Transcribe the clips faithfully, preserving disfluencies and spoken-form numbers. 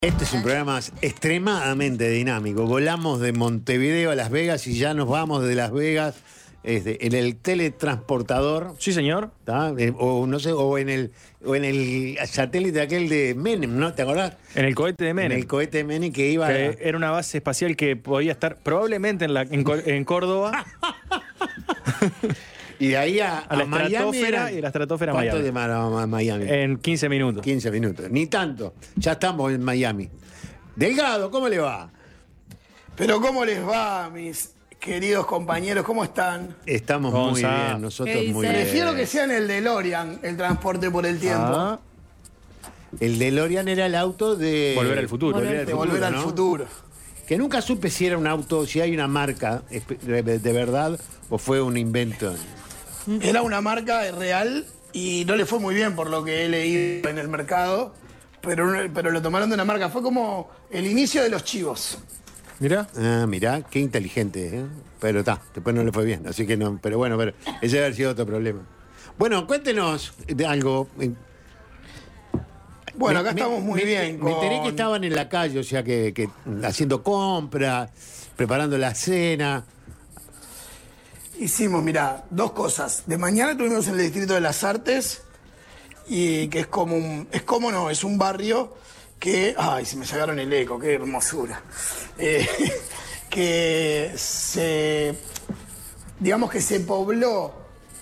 Este es un programa extremadamente dinámico. Volamos de Montevideo a Las Vegas y ya nos vamos de Las Vegas este, en el teletransportador. Sí, señor. ¿Tá? Eh, o no sé, o en el o en el satélite aquel de Menem, ¿no? ¿Te acordás? En el cohete de Menem. En el cohete de Menem que iba que a... era una base espacial que podía estar probablemente en, la, en, en Córdoba. Y de ahí a, a la a Miami estratosfera era, y la estratosfera ¿cuánto Miami. demoraba Miami? En quince minutos. quince minutos, ni tanto. Ya estamos en Miami. Delgado, ¿cómo le va? Pero ¿cómo les va, mis queridos compañeros? ¿Cómo están? Estamos Gonza. muy bien, nosotros ¿Qué muy dice? bien. Prefiero que sea en el DeLorean, el transporte por el tiempo. Ah, El DeLorean era el auto de... Volver al futuro. Volver al de volver al ¿no? futuro. Que nunca supe si era un auto, si hay una marca de de verdad o fue un invento. Era una marca real y no le fue muy bien por lo que he leído en el mercado, pero, pero lo tomaron de una marca. Fue como el inicio de los chivos. Mirá. Ah, mirá, qué inteligente, ¿eh? Pero está, después no le fue bien, así que no, pero bueno, pero ese debe haber sido otro problema. Bueno, cuéntenos de algo. Bueno, Me- acá me- estamos muy me- bien. Me enteré con- que estaban en la calle, o sea, que, que haciendo compras, preparando la cena. Hicimos, mirá, dos cosas. De mañana estuvimos en el Distrito de las Artes, y que es como un, es como no, es un barrio que, ay, se me sacaron el eco, qué hermosura. Eh, que se, digamos que se pobló,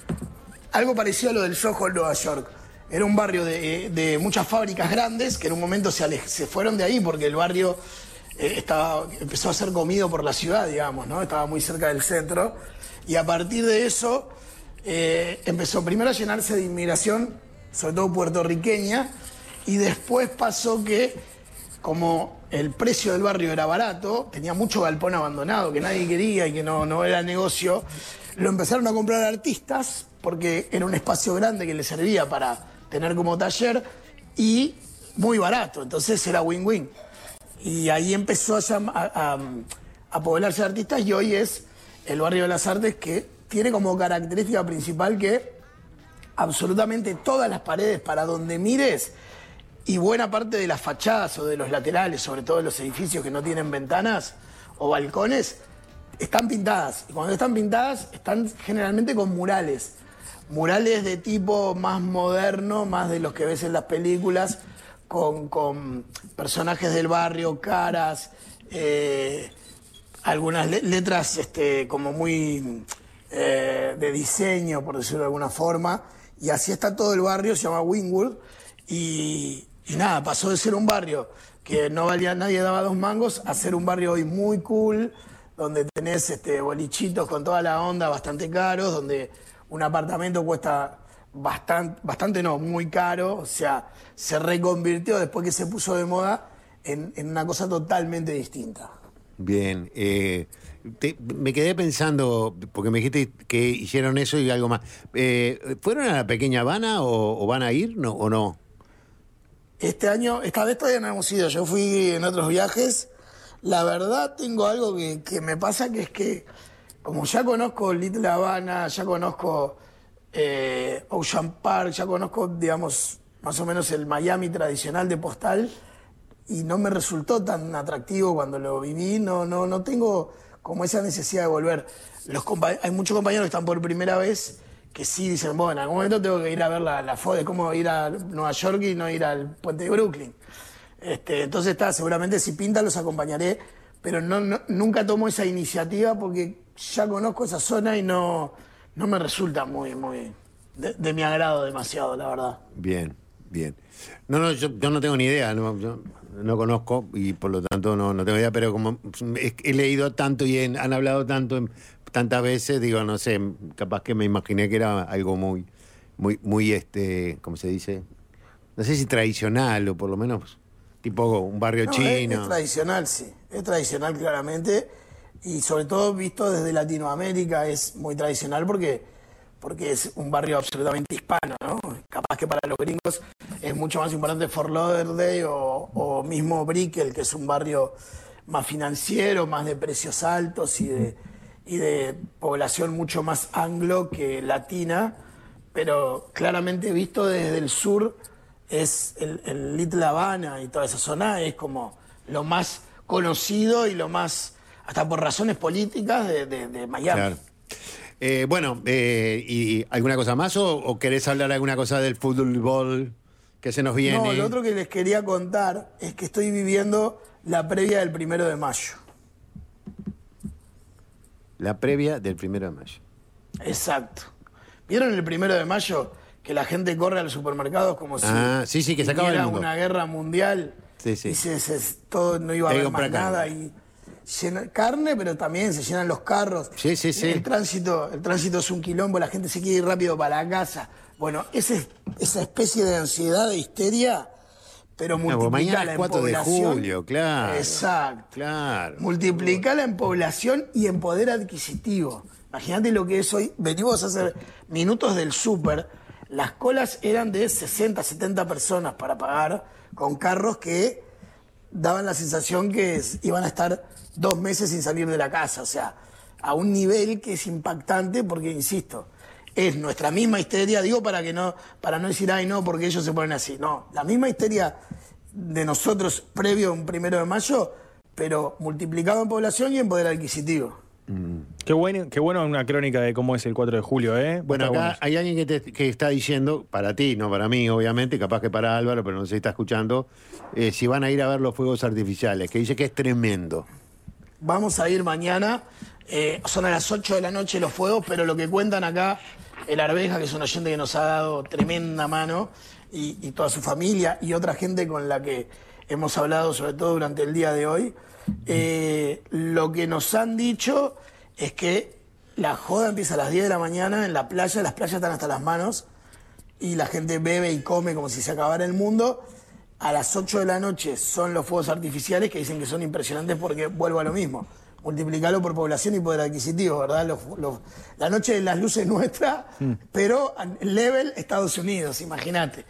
algo parecido a lo del Soho en Nueva York. Era un barrio de, de muchas fábricas grandes que en un momento se, alej- se fueron de ahí porque el barrio eh, estaba, empezó a ser comido por la ciudad, digamos, ¿no? Estaba muy cerca del centro. Y a partir de eso eh, empezó primero a llenarse de inmigración, sobre todo puertorriqueña, y después pasó que, como el precio del barrio era barato, tenía mucho galpón abandonado que nadie quería y que no, no era negocio, lo empezaron a comprar artistas porque era un espacio grande que les servía para tener como taller y muy barato, entonces era win-win. Y ahí empezó a, llam- a, a- a poblarse de artistas y hoy es el barrio de las Artes, que tiene como característica principal que absolutamente todas las paredes para donde mires y buena parte de las fachadas o de los laterales, sobre todo de los edificios que no tienen ventanas o balcones, están pintadas. Y cuando están pintadas, están generalmente con murales. Murales de tipo más moderno, más de los que ves en las películas, con, con personajes del barrio, caras, eh, algunas le- letras este, como muy eh, de diseño, por decirlo de alguna forma. Y así está todo el barrio, se llama Wynwood. Y, y nada, pasó de ser un barrio que no valía, nadie daba dos mangos, a ser un barrio hoy muy cool, donde tenés este, bolichitos con toda la onda bastante caros, donde un apartamento cuesta bastante, bastante no, muy caro. O sea, se reconvirtió después que se puso de moda en, en una cosa totalmente distinta. Bien, eh, te- me quedé pensando, porque me dijiste que hicieron eso y algo más. Eh, ¿Fueron a la Pequeña Habana o, o van a ir no, o no? Este año, esta vez todavía no hemos ido, yo fui en otros viajes. La verdad tengo algo que, que me pasa, que es que como ya conozco Little Havana, ya conozco eh, Ocean Park, ya conozco, digamos, más o menos el Miami tradicional de Postal, y no me resultó tan atractivo cuando lo viví, no, no, no tengo como esa necesidad de volver. Los compa- hay muchos compañeros que están por primera vez que sí dicen, bueno, en algún momento tengo que ir a ver la, la foto de cómo ir a Nueva York y no ir al puente de Brooklyn. Este, entonces está, seguramente si pinta los acompañaré, pero no, no- nunca tomo esa iniciativa porque ya conozco esa zona y no, no me resulta muy, muy de, de mi agrado demasiado, la verdad. Bien, bien. No, no, yo, yo no tengo ni idea, no, yo no conozco y por lo tanto no, no tengo idea, pero como he, he leído tanto y en- han hablado tanto en- tantas veces, digo, no sé, capaz que me imaginé que era algo muy, muy, muy, este, ¿cómo se dice? No sé si tradicional o por lo menos tipo un barrio No, es, chino. es tradicional, sí, es tradicional claramente, y sobre todo visto desde Latinoamérica es muy tradicional porque, porque es un barrio absolutamente hispano, ¿no? Capaz que para los gringos es mucho más importante Fort Lauderdale o, o mismo Brickell, que es un barrio más financiero, más de precios altos y de, y de población mucho más anglo que latina, pero claramente visto desde el sur es el, el Little Havana y toda esa zona es como lo más conocido y lo más, hasta por razones políticas, de, de, de Miami. Claro. Eh, bueno, eh, ¿y alguna cosa más o, o querés hablar alguna cosa del fútbol que se nos viene? No, lo otro que les quería contar es que estoy viviendo la previa del primero de mayo. La previa del primero de mayo. Exacto. ¿Vieron el primero de mayo que la gente corre a los supermercados como si ah, sí, sí, que se acaba el mundo. una guerra mundial? Sí, sí. Y se, se, todo no iba a Hay que haber más comprar nada carne. y llena, carne, pero también se llenan los carros. Sí, sí, sí. El tránsito, el tránsito es un quilombo, la gente se quiere ir rápido para la casa. Bueno, ese, esa especie de ansiedad, de histeria, pero No, porque multiplicala mañana es en cuatro de población. julio, claro. Exacto. Claro. Multiplicala en población y en poder adquisitivo. Imagínate lo que es hoy. Venimos a hacer minutos del súper. Las colas eran de sesenta, setenta personas para pagar con carros que daban la sensación que es- iban a estar dos meses sin salir de la casa. O sea, a un nivel que es impactante porque, insisto, es nuestra misma histeria, digo para que no, para no decir, ay no, porque ellos se ponen así. No, la misma histeria de nosotros previo a un primero de mayo, pero multiplicado en población y en poder adquisitivo. Qué bueno, qué bueno una crónica de cómo es el cuatro de julio, ¿eh? Bueno, Está acá bueno. hay alguien que, te, que está diciendo, para ti, no para mí, obviamente, capaz que para Álvaro, pero no sé si está escuchando, eh, si van a ir a ver los fuegos artificiales, que dice que es tremendo. Vamos a ir mañana, eh, son a las ocho de la noche los fuegos, pero lo que cuentan acá, el Arveja, que es un oyente que nos ha dado tremenda mano, y, y toda su familia, y otra gente con la que hemos hablado, sobre todo durante el día de hoy, eh, lo que nos han dicho es que la joda empieza a las diez de la mañana en la playa, las playas están hasta las manos, y la gente bebe y come como si se acabara el mundo. A las ocho de la noche son los fuegos artificiales que dicen que son impresionantes porque vuelvo a lo mismo. Multiplicarlo por población y poder adquisitivo, ¿verdad? Los- los- la noche de las luces nuestra, pero a level Estados Unidos, imagínate.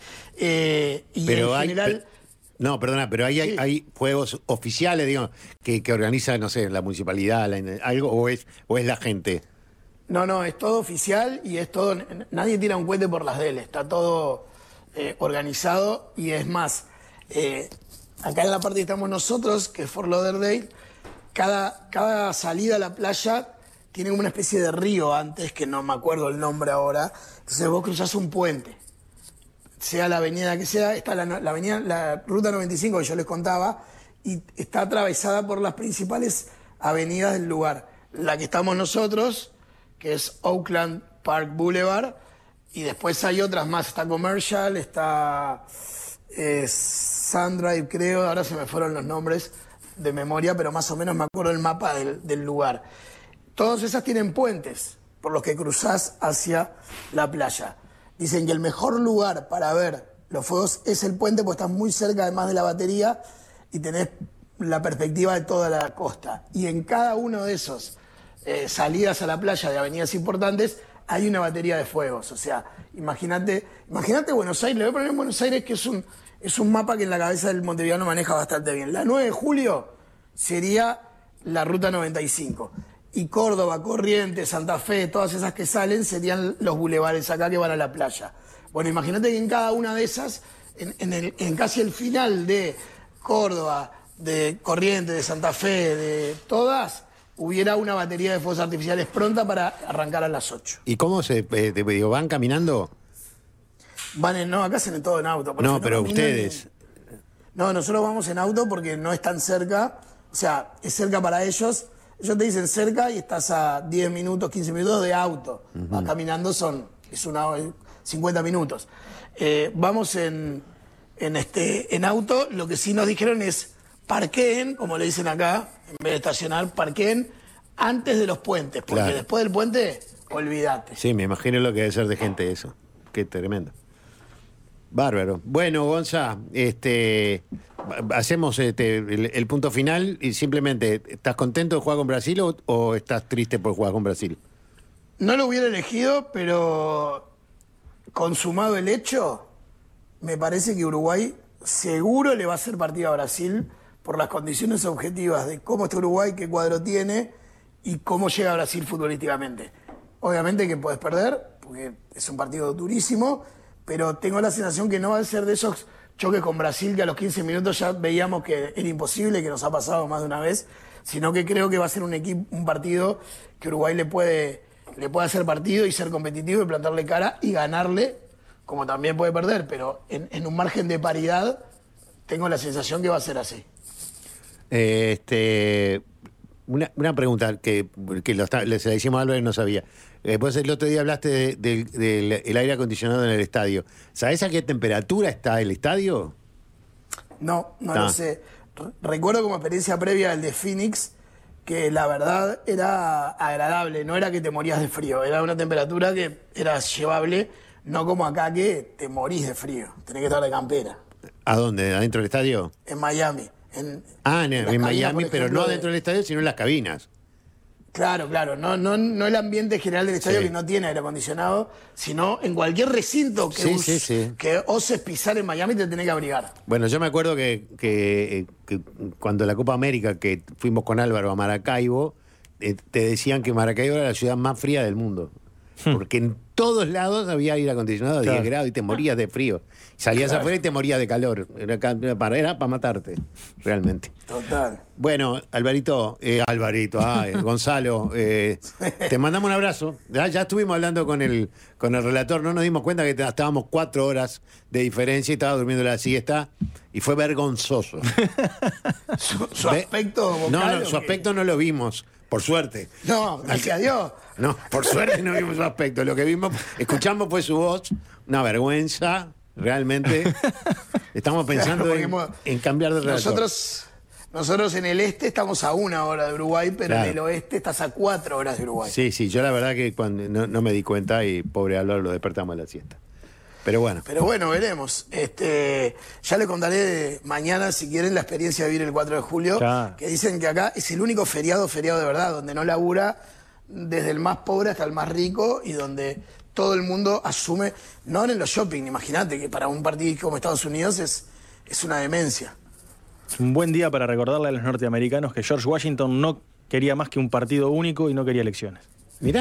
Eh, y Pero en hay, general... pe- no, perdona, pero ahí hay, Sí. hay juegos oficiales, digamos, que, que organiza, no sé, la municipalidad, la- algo, o es, o es la gente. No, no, es todo oficial y es todo... Nadie tira un cohete por las de él, está todo eh, organizado y es más, eh, acá en la parte que estamos nosotros, que es Fort Lauderdale, cada, cada salida a la playa tiene como una especie de río antes, que no me acuerdo el nombre ahora, entonces vos cruzás un puente, sea la avenida que sea, está la, la avenida, la ruta noventa y cinco que yo les contaba, y está atravesada por las principales avenidas del lugar. La que estamos nosotros, que es Oakland Park Boulevard, y después hay otras más, está Commercial, está eh, Sun Drive, creo, ahora se me fueron los nombres de memoria, pero más o menos me acuerdo el mapa del, del lugar. Todas esas tienen puentes por los que cruzás hacia la playa. Dicen que el mejor lugar para ver los fuegos es el puente, porque estás muy cerca además de la batería y tenés la perspectiva de toda la costa. Y en cada uno de esos eh, salidas a la playa de avenidas importantes hay una batería de fuegos. O sea, imagínate, imagínate Buenos Aires, le voy a poner en Buenos Aires, que es un, es un mapa que en la cabeza del montevideano maneja bastante bien. La nueve de julio sería la ruta noventa y cinco. Y Córdoba, Corrientes, Santa Fe, todas esas que salen serían los bulevares acá que van a la playa. Bueno, imagínate que en cada una de esas, en, en, el, en casi el final de Córdoba, de Corrientes, de Santa Fe, de todas, hubiera una batería de fuegos artificiales pronta para arrancar a las ocho. ¿Y cómo se, eh, te digo, van caminando? Van en, no, acá hacen todo en auto. por No, eso pero caminan ustedes. ni- No, nosotros vamos en auto porque no es tan cerca. O sea, es cerca para ellos. Ellos te dicen cerca y estás a diez minutos, quince minutos de auto. Vas caminando son, es una hora, cincuenta minutos. Eh, vamos en, en, este, en auto. Lo que sí nos dijeron es parqueen, como le dicen acá, en vez de estacionar, parqueen antes de los puentes. Porque Claro. después del puente, olvídate. Sí, me imagino lo que debe ser de gente eso. Qué tremendo. Bárbaro. Bueno, Gonza, este, hacemos este, el, el punto final y simplemente, ¿estás contento de jugar con Brasil o, o estás triste por jugar con Brasil? No lo hubiera elegido, pero consumado el hecho, me parece que Uruguay seguro le va a hacer partido a Brasil por las condiciones objetivas de cómo está Uruguay, qué cuadro tiene y cómo llega a Brasil futbolísticamente. Obviamente que puedes perder, porque es un partido durísimo, pero tengo la sensación que no va a ser de esos choques con Brasil que a los quince minutos ya veíamos que era imposible, que nos ha pasado más de una vez, sino que creo que va a ser un equipo, un partido que Uruguay le puede, le puede hacer partido y ser competitivo y plantarle cara y ganarle, como también puede perder, pero en, en un margen de paridad tengo la sensación que va a ser así. Eh, este, una, una pregunta que, que lo está, le se la hicimos a Álvaro y no sabía. Después el otro día hablaste de, de, de, del aire acondicionado en el estadio. ¿Sabés a qué temperatura está el estadio? No, no Ah. lo sé. Re- Recuerdo como experiencia previa el de Phoenix que la verdad era agradable, no era que te morías de frío, era una temperatura que era llevable, no como acá que te morís de frío, tenés que estar de campera. ¿A dónde? ¿Adentro del estadio? En Miami. En, Ah, en, las en cabinas, Miami, por pero ejemplo, no de- dentro del estadio, sino en las cabinas. Claro, claro, no, no, no el ambiente general del estadio Sí. que no tiene aire acondicionado, sino en cualquier recinto que, Sí, us- sí, sí. que oses pisar en Miami te tenés que abrigar. Bueno, yo me acuerdo que, que, que cuando la Copa América, que fuimos con Álvaro a Maracaibo, eh, te decían que Maracaibo era la ciudad más fría del mundo. Porque en todos lados había aire acondicionado a Claro. diez grados y te morías de frío. Salías Claro. afuera y te morías de calor. Era, ca- para, era para matarte, realmente. Total. Bueno, Alvarito, eh, Alvarito, ah, eh, Gonzalo, eh, te mandamos un abrazo. Ya, ya estuvimos hablando con el, con el relator, no nos dimos cuenta que te- estábamos cuatro horas de diferencia y estaba durmiendo la siesta y fue vergonzoso. Su, su Ve- aspecto vocal, No, no, ¿o su qué? aspecto no lo vimos, por suerte. No, gracias a Dios. No, por suerte no vimos su aspecto. Lo que vimos, escuchamos fue su voz, una vergüenza, realmente. Estamos pensando Claro, porque en, hemos- en cambiar de relator. Nosotros, nosotros en el este estamos a una hora de Uruguay, pero Claro. en el oeste estás a cuatro horas de Uruguay. Sí, sí, yo la verdad que cuando no, no me di cuenta y pobre Álvaro lo despertamos a la siesta. Pero bueno, Pero bueno, veremos. Este, ya le contaré mañana, si quieren, la experiencia de vivir el cuatro de julio, Claro. que dicen que acá es el único feriado, feriado de verdad, donde no labura desde el más pobre hasta el más rico y donde todo el mundo asume, no en los shopping, imagínate que para un partido como Estados Unidos es, es una demencia. Es un buen día para recordarle a los norteamericanos que George Washington no quería más que un partido único y no quería elecciones. mirá,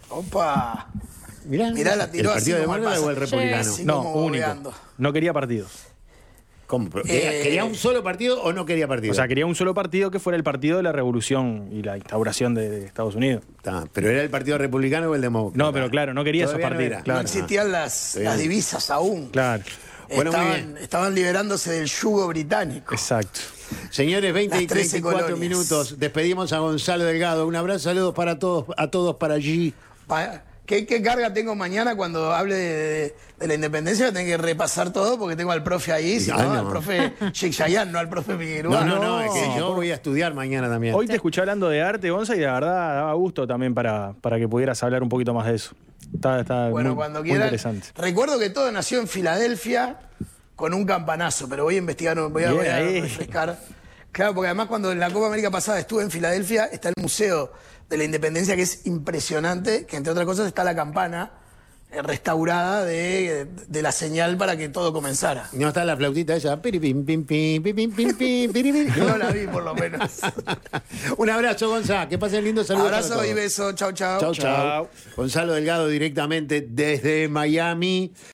Opa, mirá. mirá, la ¿El tiró así Partido como al Demócrata o el paso. Republicano? Sí. No, como único. bobeando. No quería partidos. ¿Cómo? Pero, ¿quería, Eh, quería un solo partido o no quería partido? O sea, quería un solo partido que fuera el partido de la revolución y la instauración de, de Estados Unidos. Está, pero era el Partido Republicano o el Demócrata. No, pero claro, no quería esos Todavía no partidos. era. Claro. No existían las, Está bien. las divisas aún. Claro, Bueno, muy estaban, bien. estaban liberándose del yugo británico. exacto. Señores, veinte y Las trece treinta y cuatro colonias. minutos. Despedimos a Gonzalo Delgado. Un abrazo, saludos para todos, a todos para allí. Pa- ¿Qué, qué carga tengo mañana cuando hable de, de- de la independencia? Tengo que repasar todo porque tengo al profe ahí, si Ah, no, no. al profe Sheikh Shayan, no al profe Figueroa. No, no, no, es que yo voy a estudiar mañana también. Hoy te escuché hablando de arte, Gonza, y la verdad daba gusto también para, para que pudieras hablar un poquito más de eso. Está, está Bueno, muy, cuando muy quieran. interesante. Recuerdo que todo nació en Filadelfia con un campanazo, pero voy a investigar, voy a, Bien voy a ahí. refrescar. Claro, porque además cuando en la Copa América pasada estuve en Filadelfia, está el Museo de la Independencia, que es impresionante, que entre otras cosas está la campana eh, restaurada de, de la señal para que todo comenzara. No está la flautita esa. Piri, pim, pim, pim, pim, pim, pim, pim, piri, piri. Yo no la vi, por lo menos. Un abrazo, Gonzalo. Que pasen lindo saludos. para Abrazo todos. y beso. Chau, chau. Chau, chau. Chau. Gonzalo Delgado directamente desde Miami.